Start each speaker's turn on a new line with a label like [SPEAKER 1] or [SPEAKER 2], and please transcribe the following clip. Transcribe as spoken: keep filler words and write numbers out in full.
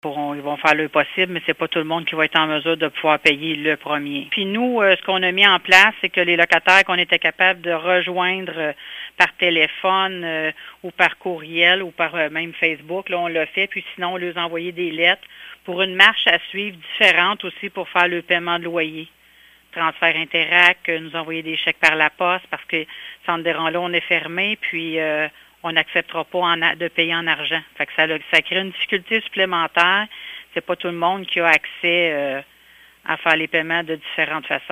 [SPEAKER 1] pourront, ils vont faire le possible, mais c'est pas tout le monde qui va être en mesure de pouvoir payer le premier. Puis nous, euh, ce qu'on a mis en place, c'est que les locataires qu'on était capable de rejoindre euh, par téléphone euh, ou par courriel ou par euh, même Facebook, là, on l'a fait, puis sinon, on leur a envoyé des lettres pour une marche à suivre différente aussi pour faire le paiement de loyer. Transfert Interac, euh, nous envoyer des chèques par la poste parce que Centre des rangs-là, on est fermé, puis euh, on n'acceptera pas en a, de payer en argent. Fait que ça, ça crée une difficulté supplémentaire. C'est pas tout le monde qui a accès euh, à faire les paiements de différentes façons.